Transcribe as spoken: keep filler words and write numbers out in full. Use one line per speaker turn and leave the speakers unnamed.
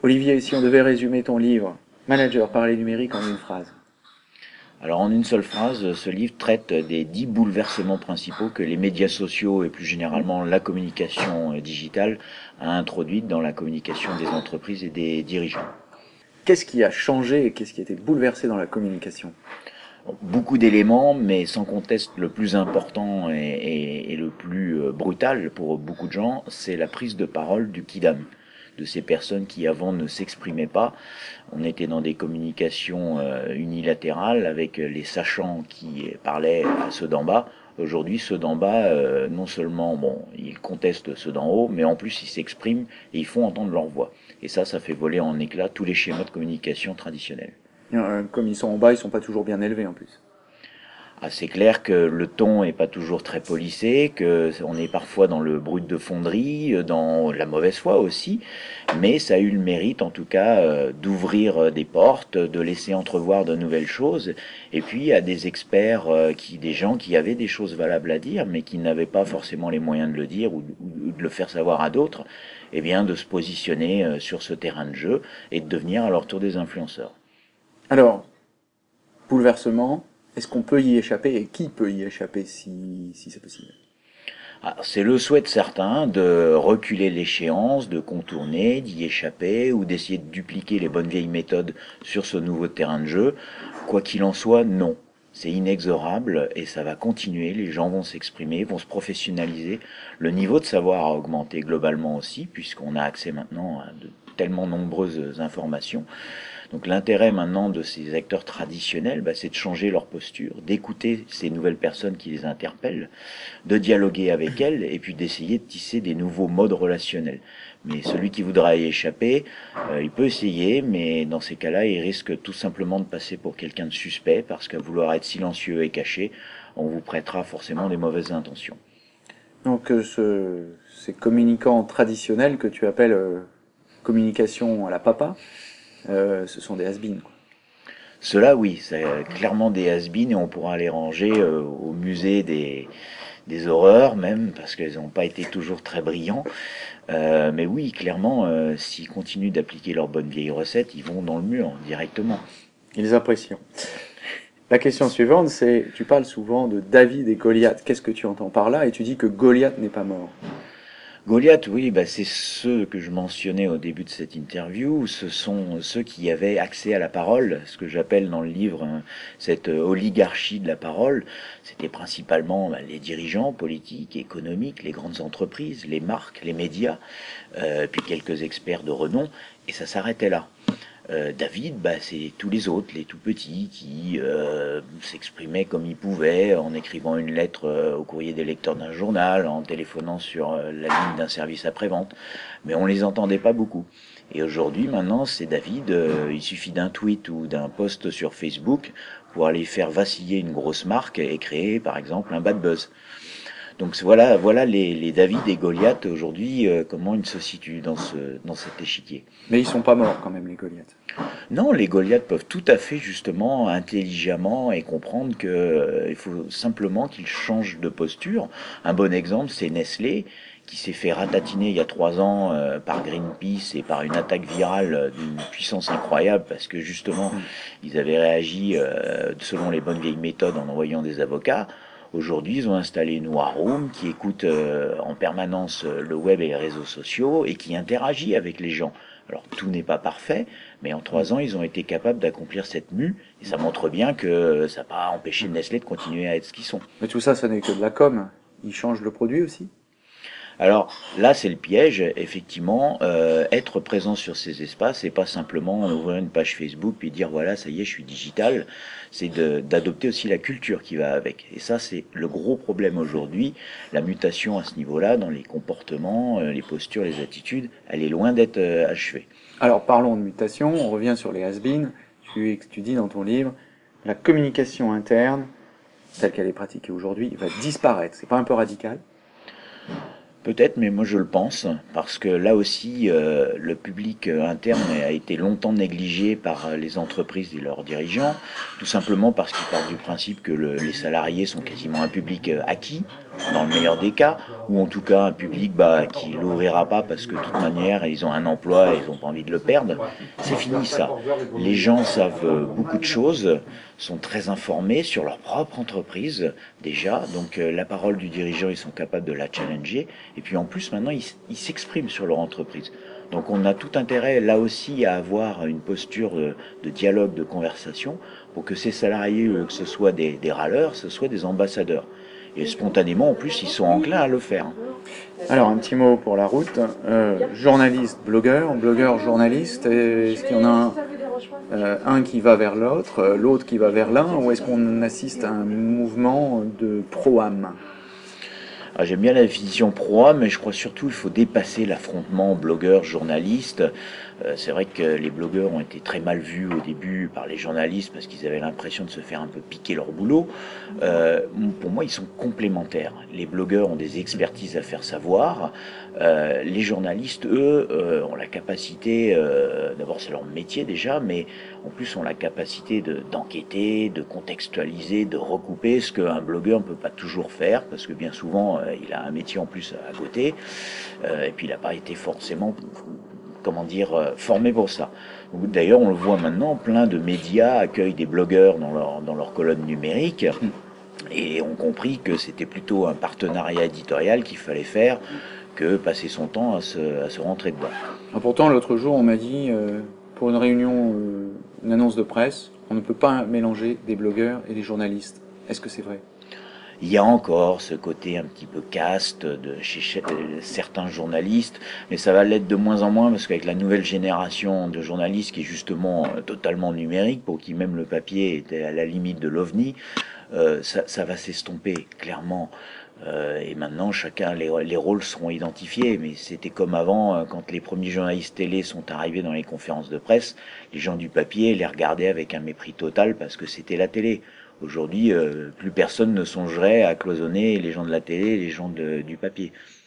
Olivier, si on devait résumer ton livre, Manager par les numériques, en une phrase.
Alors en une seule phrase, ce livre traite des dix bouleversements principaux que les médias sociaux et plus généralement la communication digitale a introduites dans la communication des entreprises et des dirigeants.
Qu'est-ce qui a changé et qu'est-ce qui a été bouleversé dans la communication?
Beaucoup d'éléments, mais sans conteste le plus important et, et, et le plus brutal pour beaucoup de gens, c'est la prise de parole du kidam, de ces personnes qui avant ne s'exprimaient pas. On était dans des communications euh, unilatérales avec les sachants qui parlaient à ceux d'en bas. Aujourd'hui, ceux d'en bas, euh, non seulement bon, ils contestent ceux d'en haut, mais en plus ils s'expriment et ils font entendre leur voix. Et ça, ça fait voler en éclats tous les schémas de communication traditionnels.
Comme ils sont en bas, ils sont pas toujours bien élevés en plus.
Ah, c'est clair que le ton est pas toujours très policé, que on est parfois dans le brut de fonderie, dans la mauvaise foi aussi, mais ça a eu le mérite en tout cas euh, d'ouvrir des portes, de laisser entrevoir de nouvelles choses, et puis à des experts, euh, qui, des gens qui avaient des choses valables à dire, mais qui n'avaient pas forcément les moyens de le dire ou, ou de le faire savoir à d'autres, et bien de se positionner euh, sur ce terrain de jeu et de devenir à leur tour des influenceurs.
Alors, bouleversement, est-ce qu'on peut y échapper et qui peut y échapper si, si c'est possible?
Ah, c'est le souhait de certains de reculer l'échéance, de contourner, d'y échapper ou d'essayer de dupliquer les bonnes vieilles méthodes sur ce nouveau terrain de jeu. Quoi qu'il en soit, non. C'est inexorable et ça va continuer, les gens vont s'exprimer, vont se professionnaliser. Le niveau de savoir a augmenté globalement aussi, puisqu'on a accès maintenant à de tellement nombreuses informations. Donc l'intérêt maintenant de ces acteurs traditionnels, bah, c'est de changer leur posture, d'écouter ces nouvelles personnes qui les interpellent, de dialoguer avec elles et puis d'essayer de tisser des nouveaux modes relationnels. Mais celui qui voudra y échapper, euh, il peut essayer, mais dans ces cas-là, il risque tout simplement de passer pour quelqu'un de suspect, parce qu'à vouloir être silencieux et caché, on vous prêtera forcément des mauvaises intentions.
Donc euh, ce, ces communicants traditionnels que tu appelles euh, communication à la papa, euh, ce sont des has-beens, quoi.
Ceux-là, oui, c'est clairement des has-beens et on pourra les ranger euh, au musée des, des horreurs même, parce qu'elles n'ont pas été toujours très brillants. Euh, mais oui, clairement, euh, s'ils continuent d'appliquer leurs bonnes vieilles recettes, ils vont dans le mur directement.
Ils apprécient. La question suivante, c'est, tu parles souvent de David et Goliath. Qu'est-ce que tu entends par là? Et tu dis que Goliath n'est pas mort.
Goliath, oui, bah c'est ceux que je mentionnais au début de cette interview. Ce sont ceux qui avaient accès à la parole, ce que j'appelle dans le livre hein, cette oligarchie de la parole. C'était principalement bah, les dirigeants politiques, économiques, les grandes entreprises, les marques, les médias, euh, puis quelques experts de renom, et ça s'arrêtait là. Euh, David, bah, c'est tous les autres, les tout petits, qui euh, s'exprimaient comme ils pouvaient, en écrivant une lettre euh, au courrier des lecteurs d'un journal, en téléphonant sur euh, la ligne d'un service après-vente, mais on les entendait pas beaucoup. Et aujourd'hui, maintenant, c'est David, euh, il suffit d'un tweet ou d'un post sur Facebook pour aller faire vaciller une grosse marque et créer, par exemple, un bad buzz. Donc voilà, voilà les, les David et Goliath aujourd'hui, euh, comment ils se situent dans, ce, dans cet échiquier.
Mais ils sont pas morts quand même, les Goliaths.
Non, les Goliaths peuvent tout à fait justement intelligemment et comprendre que euh, il faut simplement qu'ils changent de posture. Un bon exemple, c'est Nestlé qui s'est fait ratatiner il y a trois ans euh, par Greenpeace et par une attaque virale euh, d'une puissance incroyable parce que justement ils avaient réagi euh, selon les bonnes vieilles méthodes en envoyant des avocats. Aujourd'hui, ils ont installé une War Room qui écoute euh, en permanence euh, le web et les réseaux sociaux et qui interagit avec les gens. Alors tout n'est pas parfait, mais en trois ans, ils ont été capables d'accomplir cette mue, et ça montre bien que ça n'a pas empêché Nestlé de continuer à être ce qu'ils sont.
Mais tout ça, ça n'est que de la com. Ils changent le produit aussi.
Alors là, c'est le piège, effectivement, euh, être présent sur ces espaces, et pas simplement ouvrir une page Facebook puis dire voilà, ça y est, je suis digital, c'est d'adopter aussi la culture qui va avec. Et ça, c'est le gros problème aujourd'hui, la mutation à ce niveau-là, dans les comportements, euh, les postures, les attitudes, elle est loin d'être euh, achevée.
Alors parlons de mutation, on revient sur les has-beens. Tu, tu dis dans ton livre, la communication interne, telle qu'elle est pratiquée aujourd'hui, va disparaître. C'est pas un peu radical?
Peut-être, mais moi je le pense, parce que là aussi, euh, le public interne a été longtemps négligé par les entreprises et leurs dirigeants, tout simplement parce qu'ils partent du principe que le, les salariés sont quasiment un public acquis, dans le meilleur des cas, ou en tout cas un public bah, qui l'ouvrira pas parce que de toute manière ils ont un emploi et ils n'ont pas envie de le perdre. C'est fini ça. Les gens savent beaucoup de choses, sont très informés sur leur propre entreprise déjà, donc euh, la parole du dirigeant ils sont capables de la challenger, et puis en plus maintenant ils ils s'expriment sur leur entreprise. Donc on a tout intérêt là aussi à avoir une posture de, de dialogue, de conversation, pour que ces salariés, euh, que ce soit des, des râleurs, ce soit des ambassadeurs. Et spontanément, en plus, ils sont enclins à le faire.
Alors, un petit mot pour la route. Euh, journaliste, blogueur, blogueur, journaliste. Est-ce qu'il y en a un, euh, un qui va vers l'autre, euh, l'autre qui va vers l'un, ou est-ce qu'on assiste à un mouvement de pro-âme?
Ah, j'aime bien la définition pro, mais je crois surtout qu'il faut dépasser l'affrontement blogueur-journaliste. Euh, c'est vrai que les blogueurs ont été très mal vus au début par les journalistes parce qu'ils avaient l'impression de se faire un peu piquer leur boulot. Euh, pour moi, ils sont complémentaires. Les blogueurs ont des expertises à faire savoir. Euh, les journalistes, eux, euh, ont la capacité, euh, d'abord c'est leur métier déjà, mais en plus ont la capacité de, d'enquêter, de contextualiser, de recouper, ce qu'un blogueur ne peut pas toujours faire, parce que bien souvent, euh, il a un métier en plus à côté, euh, et puis il n'a pas été forcément, comment dire, euh, formé pour ça. D'ailleurs, on le voit maintenant, plein de médias accueillent des blogueurs dans leur, dans leur colonne numérique, et ont compris que c'était plutôt un partenariat éditorial qu'il fallait faire que passer son temps à se, à se rentrer dedans.
Ah, pourtant, l'autre jour, on m'a dit, euh, pour une réunion, euh, une annonce de presse, on ne peut pas mélanger des blogueurs et des journalistes. Est-ce que c'est vrai?
Il y a encore ce côté un petit peu caste de chez certains journalistes, mais ça va l'être de moins en moins parce qu'avec la nouvelle génération de journalistes qui est justement totalement numérique, pour qui même le papier était à la limite de l'ovni, euh, ça, ça va s'estomper clairement. Euh, et maintenant, chacun, les, les rôles seront identifiés. Mais c'était comme avant, euh, quand les premiers journalistes télé sont arrivés dans les conférences de presse, les gens du papier les regardaient avec un mépris total parce que c'était la télé. Aujourd'hui, euh, plus personne ne songerait à cloisonner les gens de la télé et les gens de, du papier.